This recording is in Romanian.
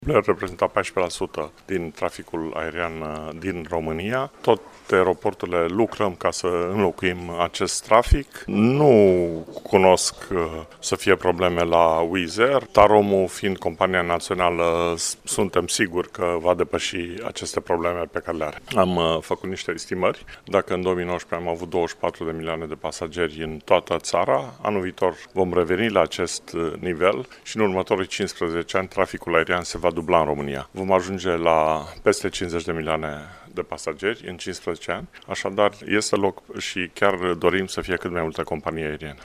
Blair reprezenta 14% din traficul aerian din România. Tot aeroporturile lucrăm ca să înlocuim acest trafic. Nu cunosc să fie probleme la Wizz Air. Taromu, fiind compania națională, suntem siguri că va depăși aceste probleme pe care le are. Am făcut niște estimări. Dacă în 2019 am avut 24 de milioane de pasageri în toată țara, anul viitor vom reveni la acest nivel și în următorii 15 ani traficul aerian se va dubla în România. Vom ajunge la peste 50 de milioane de pasageri în 15 ani, așadar este loc și chiar dorim să fie cât mai multe companii aeriene.